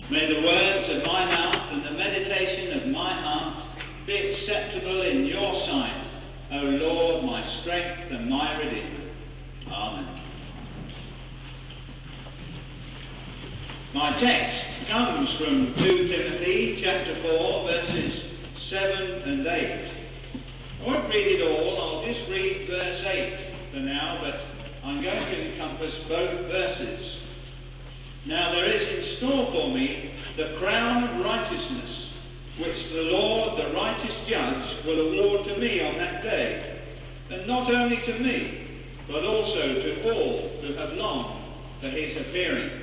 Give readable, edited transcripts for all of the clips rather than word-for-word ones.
May the words of my mouth and the meditation of my heart be acceptable in your sight, O Lord, my strength and my Redeemer. Amen. My text comes from 2 Timothy chapter 4, verses 7 and 8. I won't read it all, I'll just read verse 8 for now, but I'm going to encompass both verses. Now there is in store for me the crown of righteousness, which the Lord, the righteous judge, will award to me on that day, and not only to me, but also to all who have longed for his appearing.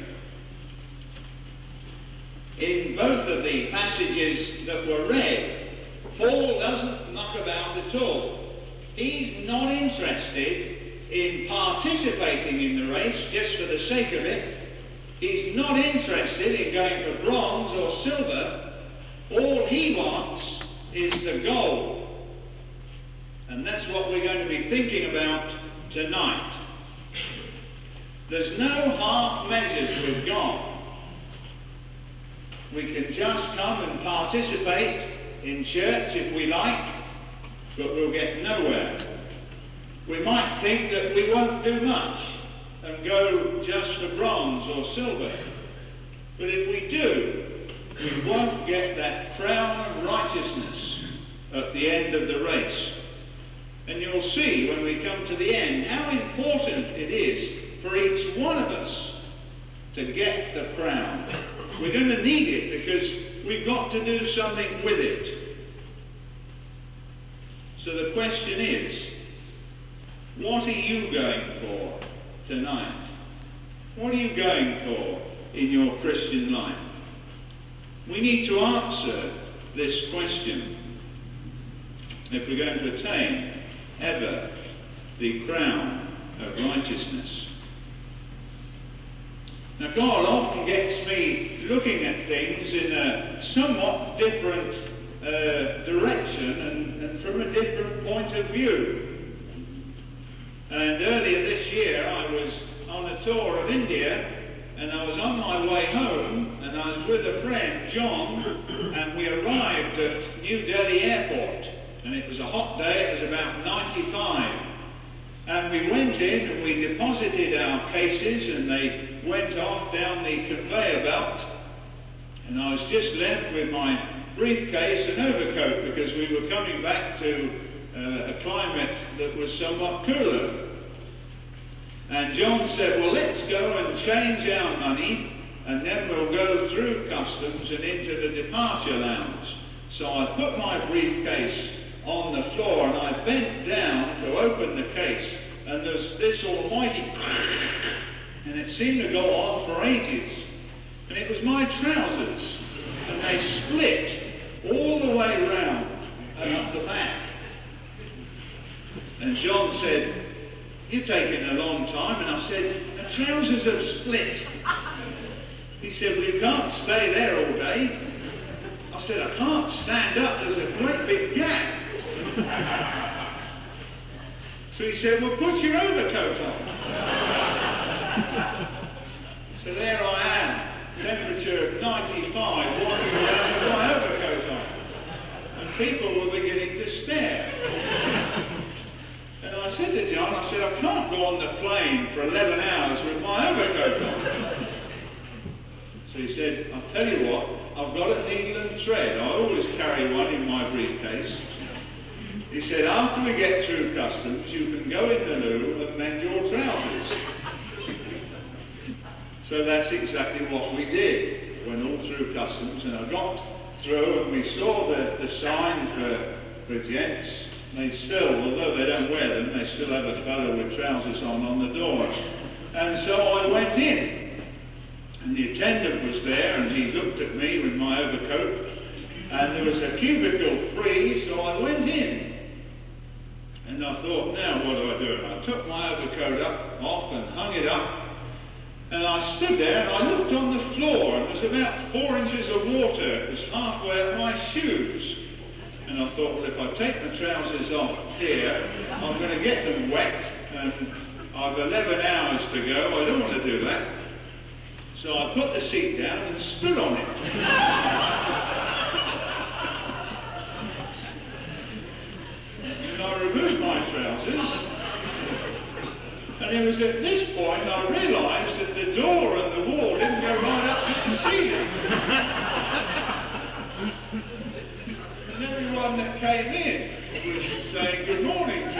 In both of the passages that were read, Paul doesn't muck about at all. He's not interested in participating in the race just for the sake of it. He's not interested in going for bronze or silver. All he wants is the gold. And that's what we're going to be thinking about tonight. There's no half measures with God. We can just come and participate in church if we like, but we'll get nowhere. We might think that we won't do much and go just for bronze or silver. But if we do, we won't get that crown of righteousness at the end of the race. And you'll see when we come to the end how important it is for each one of us to get the crown. We're going to need it because we've got to do something with it. So the question is, what are you going for tonight? What are you going for in your Christian life? We need to answer this question if we're going to attain ever the crown of righteousness. Now, God often gets me looking at things in a somewhat different direction and from a different point of view. And earlier this year I was on a tour of India, and I was on my way home, and I was with a friend, John, and we arrived at New Delhi Airport, and it was a hot day, it was about 95. And we went in and we deposited our cases, and they went off down the conveyor belt, and I was just left with my briefcase and overcoat because we were coming back to a climate that was somewhat cooler. And John said, well, let's go and change our money, and then we'll go through customs and into the departure lounge. So I put my briefcase on the floor, and I bent down to open the case, and there's this almighty and it seemed to go on for ages. And it was my trousers, and they split all the way round and up the back. And John said, you're taking a long time. And I said, the trousers have split. He said, well, you can't stay there all day. I said, I can't stand up, there's a great big gap. So he said, well, put your overcoat on. So there I am, temperature of 95, walking around with my overcoat on. And people were beginning to stare. And I said to John, I said, I can't go on the plane for 11 hours with my overcoat on. So he said, I'll tell you what, I've got a needle and thread. I always carry one in my briefcase. He said, after we get through customs, you can go in the loo and mend your trousers. So that's exactly what we did. Went all through customs, and I got through, and we saw the sign for gents. They still, although they don't wear them, they still have a fellow with trousers on the door. And so I went in, and the attendant was there, and he looked at me with my overcoat, and there was a cubicle free, so I went in. And I thought, now what do I do? And I took my overcoat off and hung it up, and I stood there and I looked on the floor, and there was about 4 inches of water. It was halfway up my shoes. And I thought, well, if I take my trousers off here, I'm going to get them wet, and I've 11 hours to go. I don't want to do that. So I put the seat down and stood on it. And I removed my trousers. And it was at this point I realised that the door and the wall didn't go right up to the ceiling. And everyone that came in was saying good morning to me.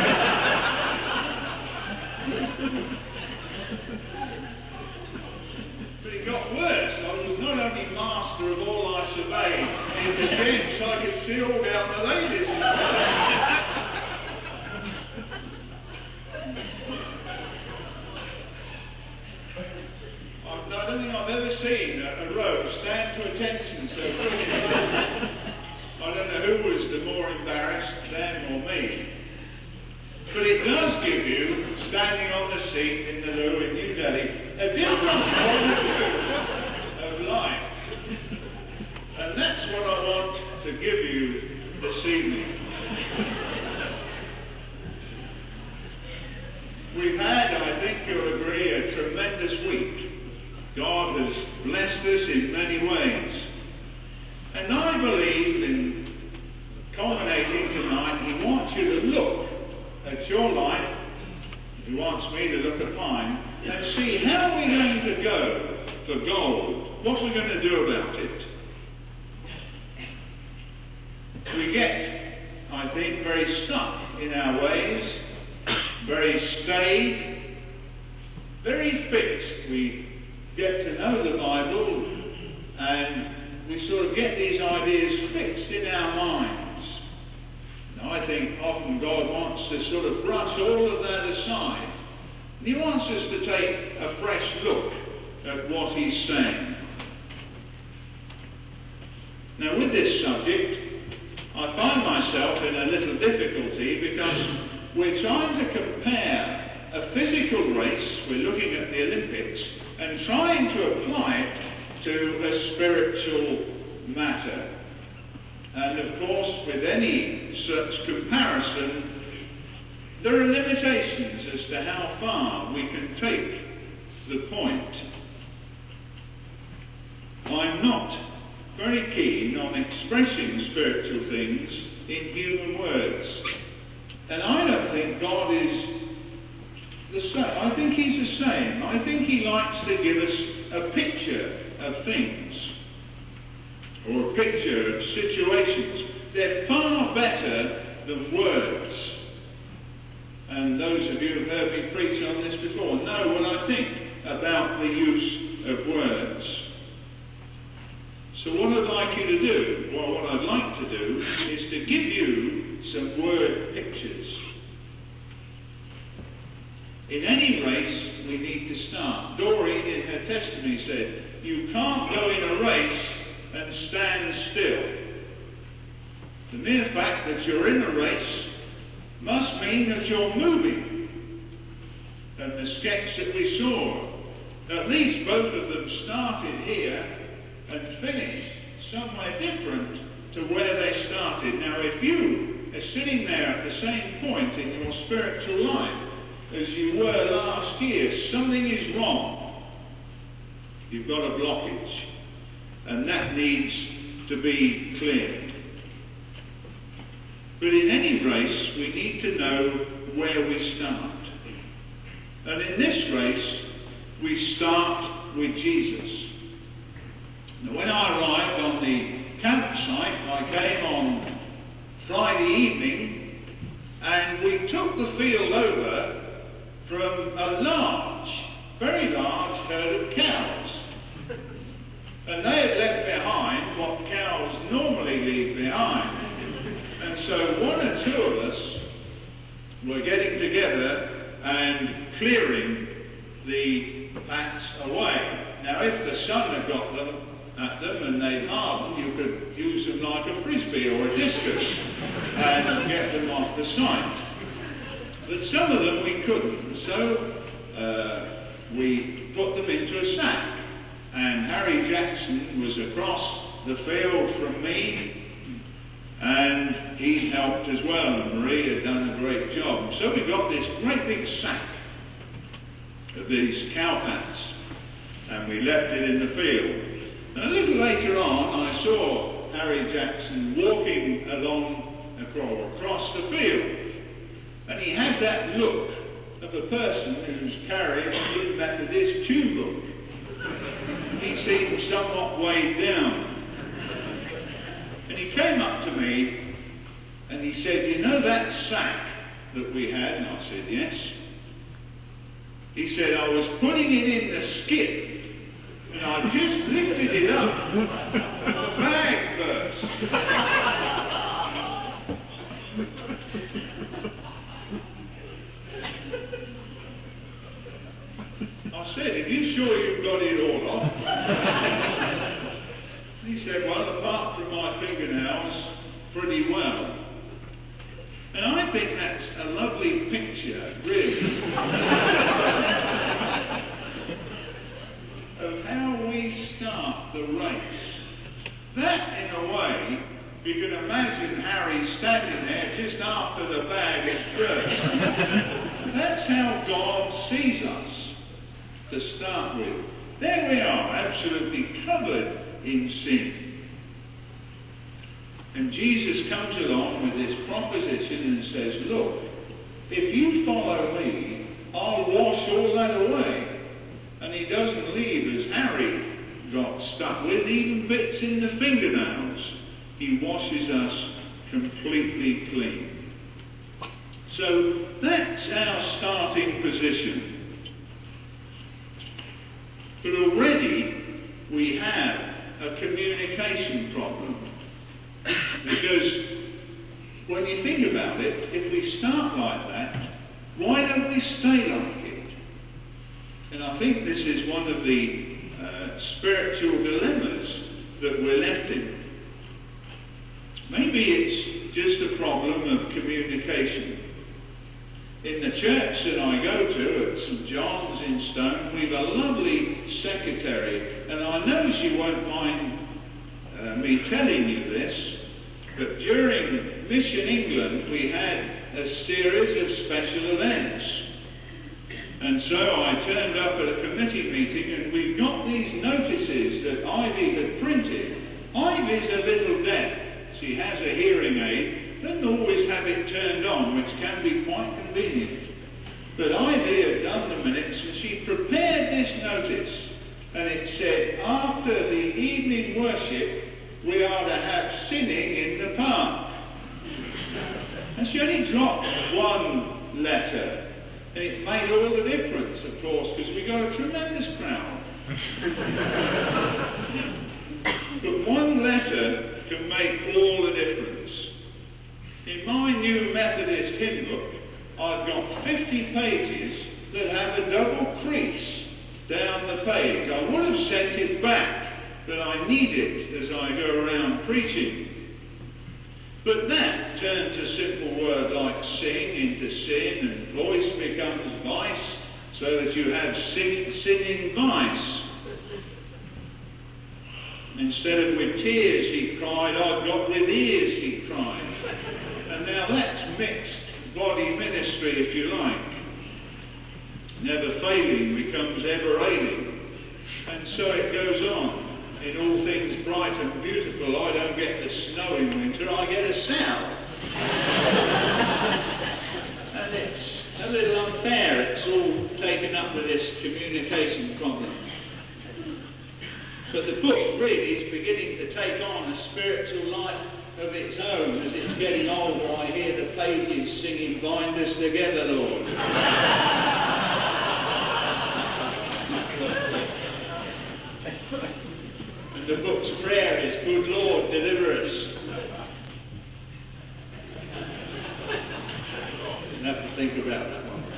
But it got worse. I was not only master of all I surveyed in the gents, I could see all down the ladies. I don't think I've ever seen a row stand to attention so quickly. I don't know who was the more embarrassed, them or me. But it does give you, standing on the seat in the loo in New Delhi, a different point of view of life. And that's what I want to give you this evening. We've had, I think you'll agree, a tremendous week. God has blessed us in many ways. And I believe in culminating tonight, He wants you to look at your life, He wants me to look at mine, and see how we're going to go for gold, what we're going to do about it. We get, I think, very stuck in our ways, very staid, very fixed. We get to know the Bible and we sort of get these ideas fixed in our minds. Now I think often God wants to sort of brush all of that aside. He wants us to take a fresh look at what He's saying. Now with this subject, I find myself in a little difficulty because we're trying to compare a physical race, we're looking at the Olympics, and trying to apply it to a spiritual matter. And of course, with any such comparison, there are limitations as to how far we can take the point. I'm not very keen on expressing spiritual things in human words. And I don't think God is the same. I think He's the same. I think He likes to give us a picture of things, or a picture of situations. They're far better than words. And those of you who have heard me preach on this before know what I think about the use of words. So what I'd like you to do, or what I'd like to do, is to give you some word pictures. In any race, we need to start. Doreen, in her testimony, said, you can't go in a race and stand still. The mere fact that you're in a race must mean that you're moving. And the sketch that we saw, at least both of them started here and finished somewhere different to where they started. Now, if you are sitting there at the same point in your spiritual life as you were last year, something is wrong. You've got a blockage, and that needs to be cleared. But in any race, we need to know where we start. And in this race, we start with Jesus. Now, when I arrived on the campsite, I came on Friday evening, and we took the field over from a large, very large herd of cows. And they had left behind what cows normally leave behind. And so one or two of us were getting together and clearing the packs away. Now, if the sun had got at them and they hardened, you could use them like a frisbee or a discus and get them off the site. But some of them we couldn't, so we put them into a sack. And Harry Jackson was across the field from me, and he helped as well, and Marie had done a great job. So we got this great big sack of these cow pats. and we left it in the field. And a little later on, I saw Harry Jackson walking along across the field, and he had that look of a person who's carrying a Blue Methodist tune book. He seemed somewhat weighed down. And he came up to me and he said, "You know that sack that we had?" And I said, "Yes." He said, "I was putting it in the skip and I just lifted it up and the bag burst." I said, "Are you sure you've got it all off?" He said, "Well, apart from my fingernails, pretty well." And I think that's a lovely picture, really, of how we start the race. That, in a way, you can imagine Harry standing there just after the bag is burst. That's how God sees us to start with. There we are, absolutely covered in sin. And Jesus comes along with this proposition and says, "Look, if you follow me, I'll wash all that away." And he doesn't leave, as Harry got stuck with, even bits in the fingernails. He washes us completely clean. So that's our starting position. But already we have a communication problem. Because when you think about it, if we start like that, why don't we stay like it? And I think this is one of the spiritual dilemmas that we're left in. Maybe it's just a problem of communication. In the church that I go to at St. John's in Stone, we've a lovely secretary, and I know she won't mind me telling you this, but during Mission England we had a series of special events. And so I turned up at a committee meeting and we got these notices that Ivy had printed. Ivy's a little deaf. She has a hearing aid, doesn't always have it turned on, which can be quite convenient. But Ivy had done the minutes and she prepared this notice, and it said, "After the evening worship, we are to have singing in the park." And she only dropped one letter, and it made all the difference, of course, because we got a tremendous crowd. But one letter can make all the difference. In my new Methodist hymn book, I've got 50 pages that have a double crease down the page. I would have sent it back, but I need it as I go around preaching. But that turns a simple word like sing into sin, and voice becomes vice, so that you have sinning vice. Instead of with tears he cried, I've got with ears, he cried. And now that's mixed body ministry, if you like. Never failing becomes ever ailing. And so it goes on. In all things bright and beautiful, I don't get the snow in winter, I get a sow. And it's a little unfair. It's all taken up with this communication problem. But the book really is beginning to take on a spiritual life of its own. As it's getting older, I hear the pages singing, "Bind us together, Lord." And the book's prayer is, "Good Lord, deliver us." Didn't have to think about that one.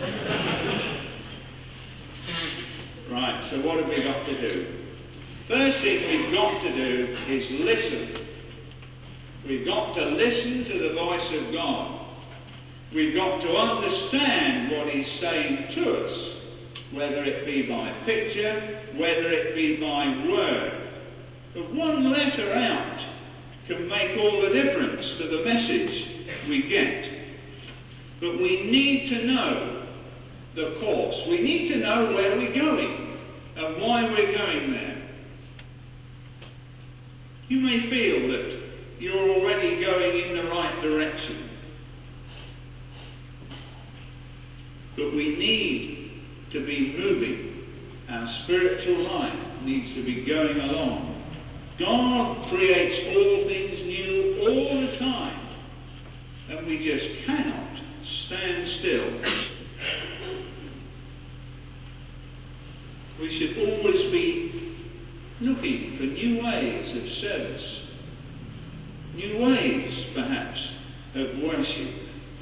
Right, so what have we got to do? First thing we've got to do is listen. We've got to listen to the voice of God. We've got to understand what he's saying to us, whether it be by picture, whether it be by word. But one letter out can make all the difference to the message we get. But we need to know the course. We need to know where we're going. and why we're going there. You may feel that you're already going in the right direction, but we need to be moving. Our spiritual life needs to be going along. God creates all things new all the time, and we just cannot stand still. We should always be looking for new ways of service, new ways, perhaps, of worship.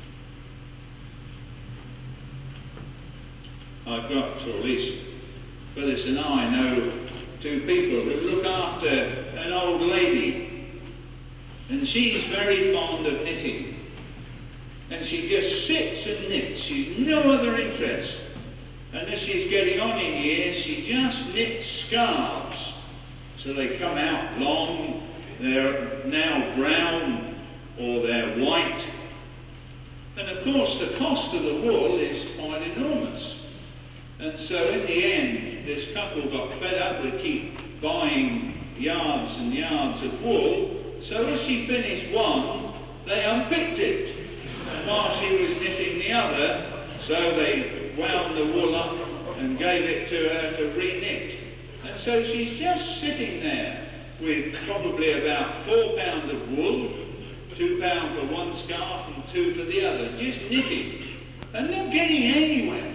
I've got, or at least Phyllis and I know two people who look after an old lady, and she's very fond of knitting. And she just sits and knits. She's no other interest. And as she's getting on in years, she just knits scarves. So they come out long, they're now brown or they're white. And of course the cost of the wool is quite enormous. And so in the end, this couple got fed up with keep buying yards and yards of wool. So as she finished one, they unpicked it. And while she was knitting the other, so they wound the wool up and gave it to her to re-knit. And so she's just sitting there with probably about £4 of wool, £2 for one scarf and 2 for the other, just knitting, and not getting anywhere.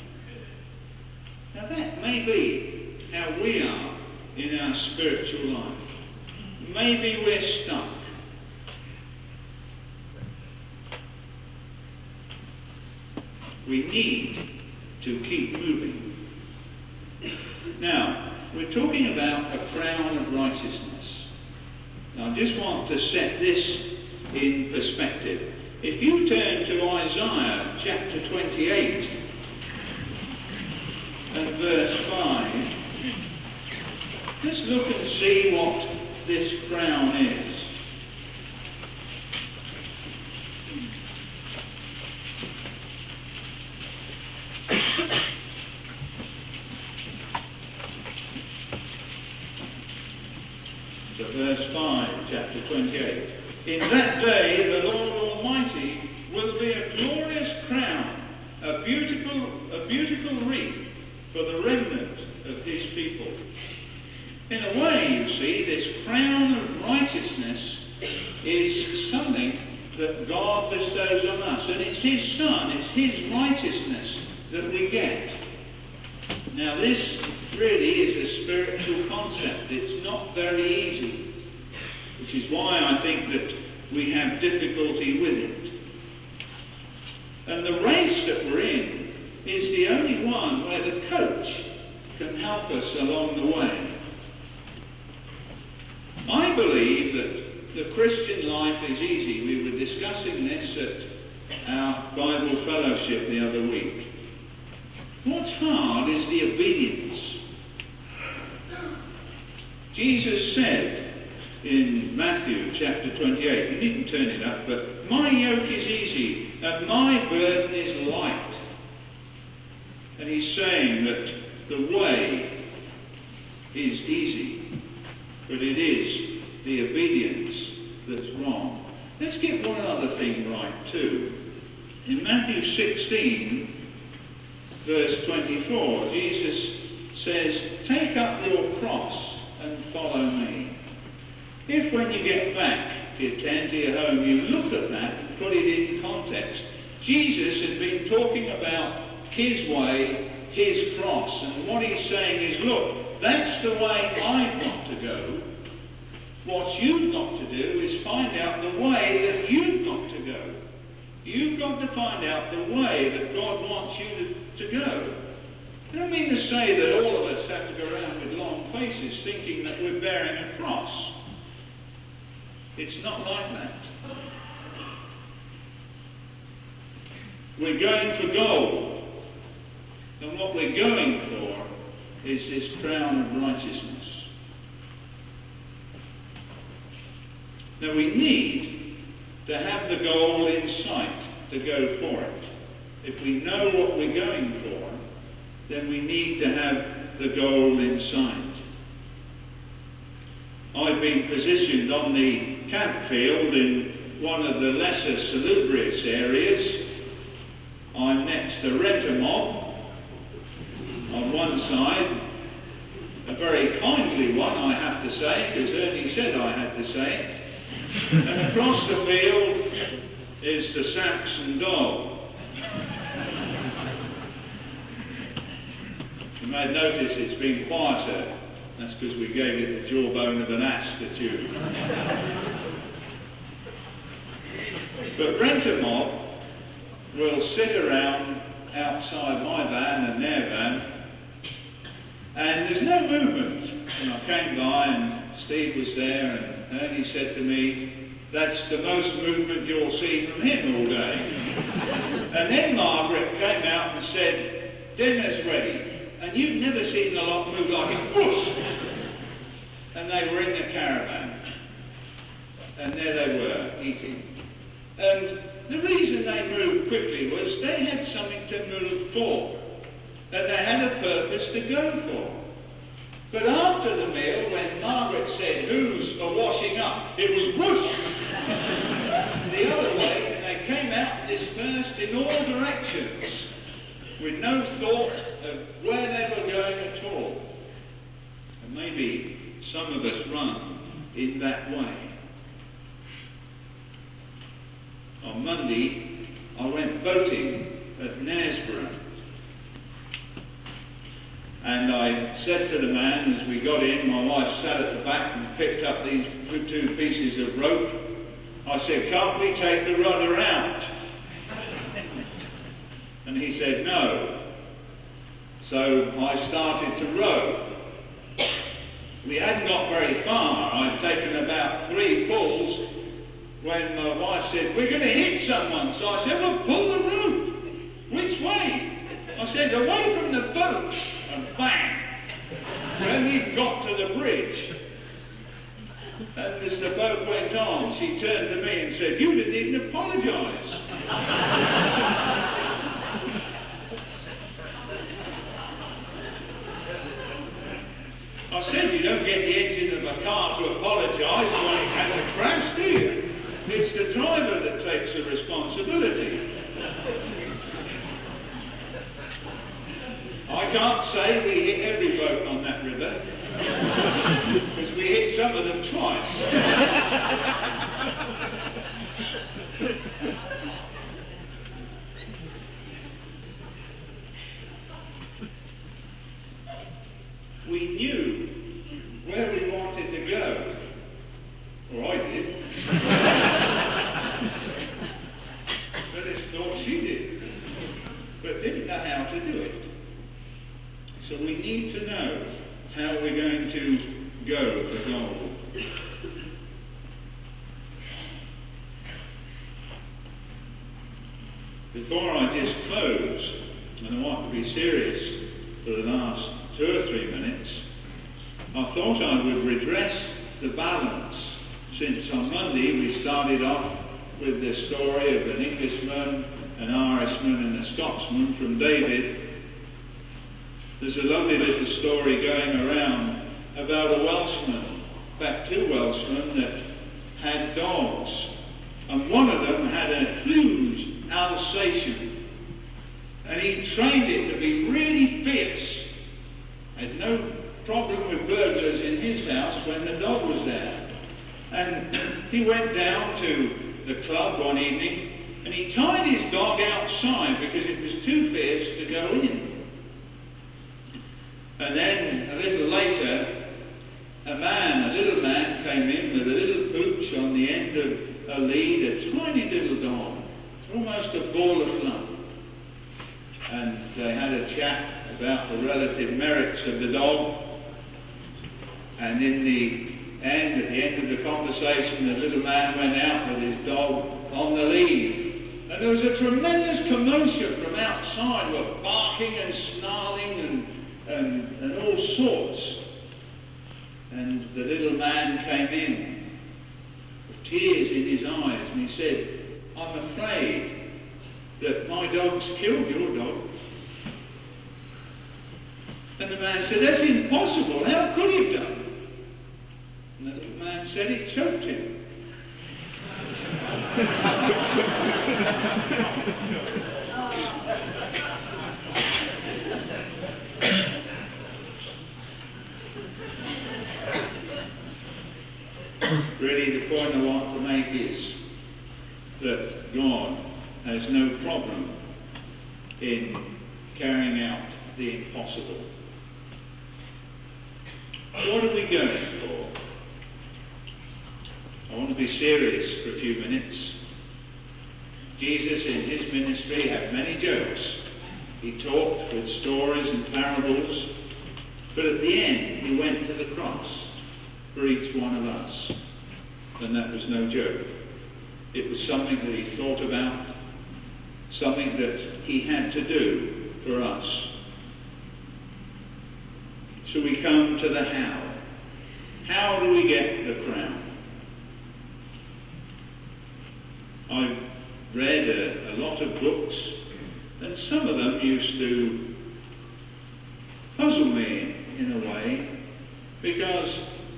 Now that may be how we are in our spiritual life. Maybe we're stuck. We need to keep moving. Now, we're talking about a crown of righteousness. Now, I just want to set this in perspective. If you turn to Isaiah chapter 28 and verse 5, just look and see what this crown is. So verse 5, chapter 28. In that day the Lord Almighty will be a glorious crown, a beautiful wreath for the remnant of his people. In a way, you see, this crown of righteousness is something that God bestows on us. And it's his Son, it's his righteousness that we get. Now this really is a spiritual concept. It's not very easy, which is why I think that we have difficulty with it. And the race that we're in is the only one where the coach can help us along the way. I believe that the Christian life is easy. We were discussing this at our Bible fellowship the other week. What's hard is the obedience. Jesus said in Matthew chapter 28, you needn't turn it up, but my yoke is easy and my burden is light. And he's saying that the way is easy, but it is the obedience that's wrong. Let's get one other thing right too. In Matthew 16, verse 24, Jesus says, take up your cross and follow me. If when you get back to your tent, to your home, you look at that and put it in context, Jesus had been talking about his way, his cross, and what he's saying is, look, that's the way I've got to go. What you've got to do is find out the way that you've got to go. You've got to find out the way that God wants you to go. I don't mean to say that all of us have to go around with long faces thinking that we're bearing a cross. It's not like that. We're going for gold. And what we're going for is this crown of righteousness. Now we need to have the goal in sight to go for it. If we know what we're going for, then we need to have the goal in sight. I've been positioned on the camp field in one of the lesser salubrious areas. I'm next to Rentamog on one side, a very kindly one, I have to say, because Ernie said I had to say it. And across the field is the Saxon dog. You may notice it's been quieter. That's because we gave it the jawbone of an ass to chew. But Rentamog will sit around outside my van and their van, and there's no movement. And I came by and Steve was there, and Ernie said to me, "That's the most movement you'll see from him all day." And then Margaret came out and said, "Dinner's ready." And you've never seen a lot move like it. Whoosh! And they were in the caravan. And there they were, eating. And the reason they moved quickly was they had something to move for. And they had a purpose to go for. But after the meal, when Margaret said, "Who's for washing up?" it was whoosh! The other way, and they came out dispersed in all directions, with no thought of where they were going at all. And maybe some of us run in that way. On Monday, I went boating at Knaresborough. And I said to the man as we got in, my wife sat at the back and picked up these two pieces of rope. I said, "Can't we take the rudder out?" And he said, "No." So I started to row. We hadn't got very far. I'd taken about 3 pulls when my wife said, "We're going to hit someone." So I said, "Well, pull the rope." "Which way?" I said, "Away from the boat." And bang! When we got to the bridge, and as the boat went on, she turned to me and said, "You didn't even apologise." I said, "You don't get the engine of a car to apologise when it has a crash, do you? It's the driver that takes the responsibility." I can't say we hit every boat on that river, because we hit some of them twice. We knew where we wanted to go, or I did. Phyllis thought she did, but didn't know how to do it. So we need to know how we're going to go for goal. Before I just close, and I want to be serious for the last 2 or 3 minutes, I thought I would redress the balance, since on Monday we started off with the story of an Englishman, an Irishman and a Scotsman from David. There's a lovely little story going around about a Welshman, in fact 2 Welshmen that had dogs, and one of them had a huge Alsatian, and he trained it to be really fierce. Had no problem with burglars in his house when the dog was there. And he went down to the club one evening and he tied his dog outside because it was too fierce to go in. And then a little later, a little man came in with a little pooch on the end of a lead, a tiny little dog, almost a ball of fluff. And they had a chat about the relative merits of the dog. And in the end, at the end of the conversation, the little man went out with his dog on the lead. And there was a tremendous commotion from outside, with barking and snarling and all sorts. And the little man came in with tears in his eyes, and he said, "I'm afraid that my dog's killed your dog." And the man said, "That's impossible. How could he have done?" And the little man said, "It choked him." Really, the point I want to make is that God has no problem in carrying out the impossible. What are we going for? I want to be serious for a few minutes. Jesus in his ministry had many jokes. He talked with stories and parables, but at the end he went to the cross for each one of us. And that was no joke. It was something that he thought about, something that he had to do for us. So we come to the how. How do we get the crown? I've read a lot of books, and some of them used to puzzle me in a way, because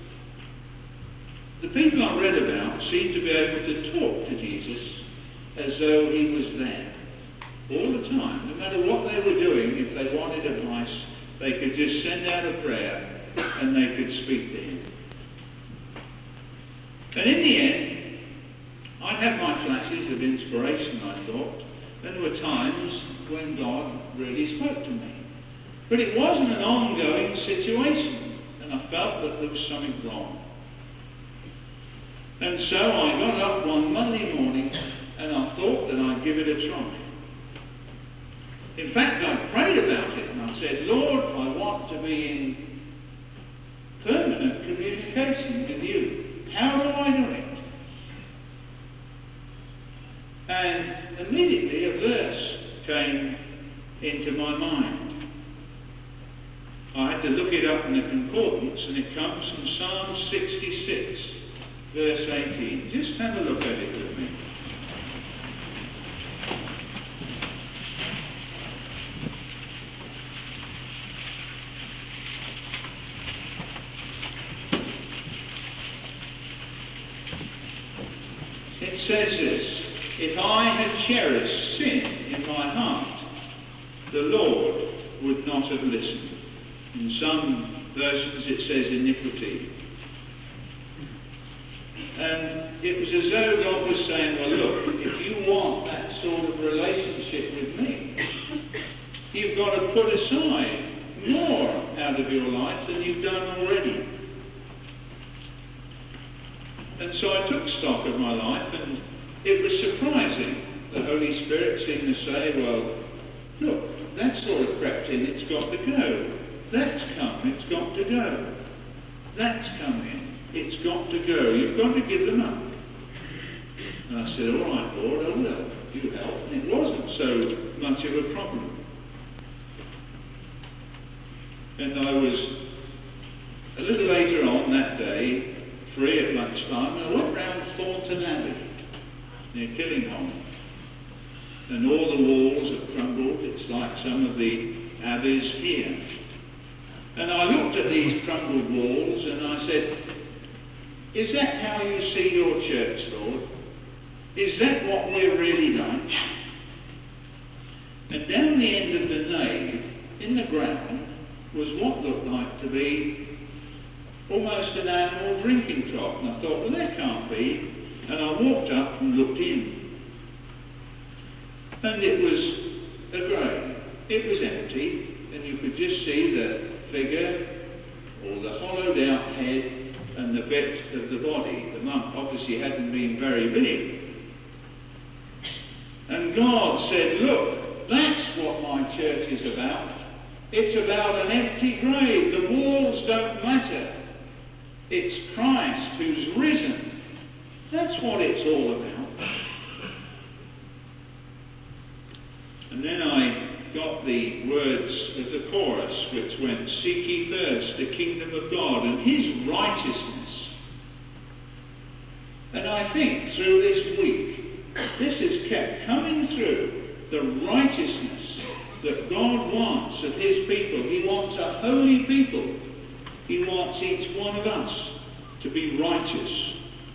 the people I read about seemed to be able to talk to Jesus as though he was there all the time. No matter what they were doing, if they wanted advice, they could just send out a prayer and they could speak to him. And in the end, I'd have my flashes of inspiration, I thought, and there were times when God really spoke to me. But it wasn't an ongoing situation, and I felt that there was something wrong. And so I got up one Monday morning and I thought that I'd give it a try. In fact, I prayed about it and I said, "Lord, I want to be in permanent communication with you. How do I do it?" And immediately a verse came into my mind. I had to look it up in the concordance, and it comes from Psalm 66, verse 18. Just have a look at it with me. It says this: "If I had cherished sin in my heart, the Lord would not have listened." In some versions it says iniquity. And it was as though God was saying, "Well, look, if you want that sort of relationship with me, you've got to put aside more out of your life than you've done already." And so I took stock of my life, and it was surprising. The Holy Spirit seemed to say, "Well, look, that's sort of crept in, it's got to go. That's come, it's got to go. That's come in, it's got to go. You've got to give them up." And I said, "All right, Lord, I will. You help." And it wasn't so much of a problem. And I was, a little later on that day, free at lunchtime, and I went round Thornton Abbey, near Killingholme. And all the walls have crumbled. It's like some of the abbeys here. And I looked at these crumbled walls and I said, "Is that how you see your church, Lord? Is that what we're really like?" And down the end of the nave, in the ground, was what looked like to be almost an animal drinking trough. And I thought, well, that can't be. And I walked up and looked in. And it was a grave. It was empty, and you could just see the figure, or the hollowed out head, and the bit of the body. The monk obviously hadn't been very big. And God said, "Look, that's what my church is about. It's about an empty grave. The walls don't matter. It's Christ who's risen. That's what it's all about." And then I got the words of the chorus, which went, "Seek ye first the kingdom of God and his righteousness." And I think through this week, this has kept coming through the righteousness that God wants of his people. He wants a holy people. He wants each one of us to be righteous.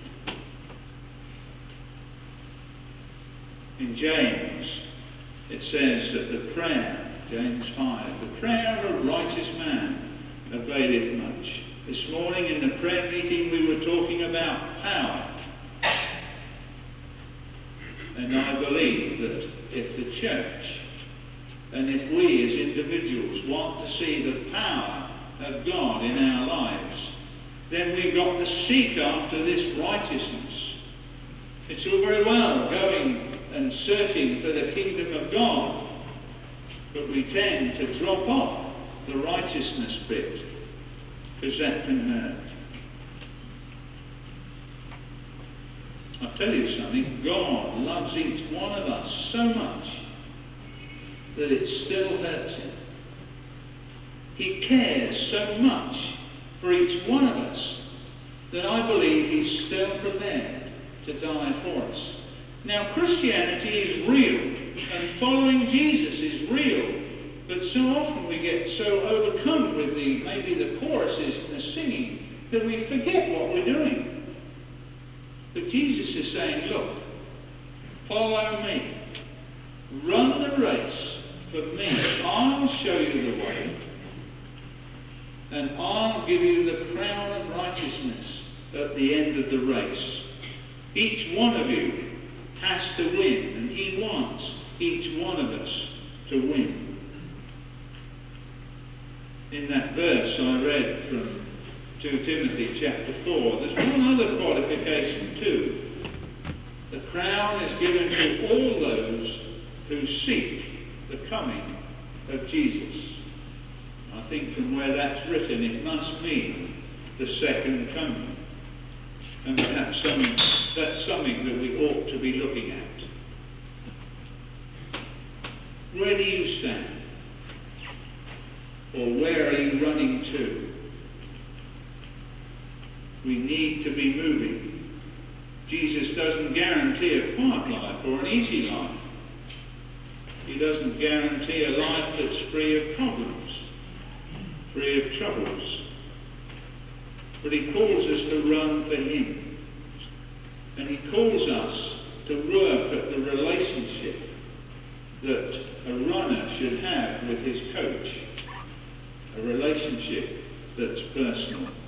In James, it says that the prayer, James 5, the prayer of a righteous man availeth much. This morning in the prayer meeting we were talking about power. And I believe that if the church and if we as individuals want to see the power of God in our lives, then we've got to seek after this righteousness. It's all very well going and searching for the kingdom of God, but we tend to drop off the righteousness bit, because that can hurt. I'll tell you something, God loves each one of us so much that it still hurts him. He cares so much for each one of us that I believe he's still prepared to die for us. Now, Christianity is real, and following Jesus is real, but so often we get so overcome with maybe the choruses and the singing that we forget what we're doing. But Jesus is saying, look, follow me, run the race for me, I'll show you the way, and I'll give you the crown of righteousness at the end of the race. Each one of you has to win, and he wants each one of us to win. In that verse I read from 2 Timothy chapter 4, there's one other qualification too. The crown is given to all those who seek the coming of Jesus. I think from where that's written, it must mean the second coming. And perhaps that's something that we ought to be looking at. Where do you stand? Or where are you running to? We need to be moving. Jesus doesn't guarantee a quiet life or an easy life. He doesn't guarantee a life that's free of problems, free of troubles. But he calls us to run for him. And he calls us to work at the relationship that a runner should have with his coach. A relationship that's personal.